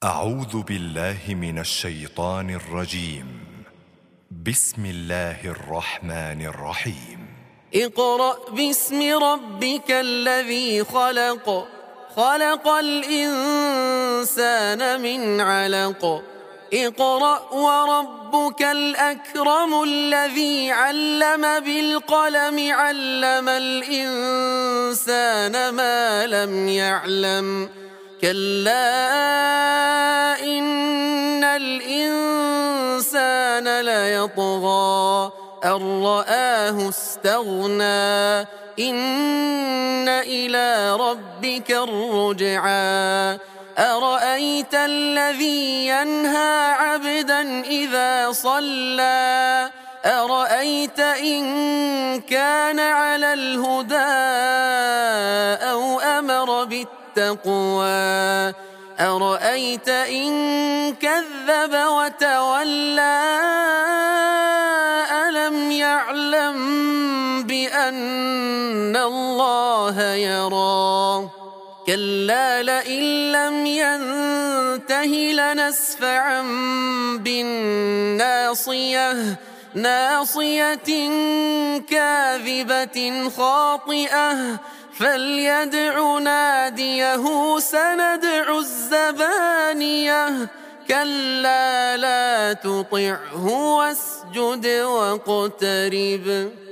أعوذ بالله من الشيطان الرجيم. بسم الله الرحمن الرحيم. اقرأ باسم ربك الذي خلق، خلق الإنسان من علق. اقرأ وربك الأكرم الذي علم بالقلم، علم الإنسان ما لم يعلم. كلا إن الإنسان ليطغى أن رآه استغنى. إن إلى ربك الرجعى. أرأيت الذي ينهى عبدا إذا صلى، أرأيت إن كان على الهدى أو أمر بالتقوى، أرأيت إن كذب وتولى، ألم يعلم بأن الله يرى. كلا لئن لم ينته لنسفعا بالناصية، ناصية كاذبة خاطئة، فليدع ناديه سندع الزبانية. كلا لا تطعه واسجد واقترب.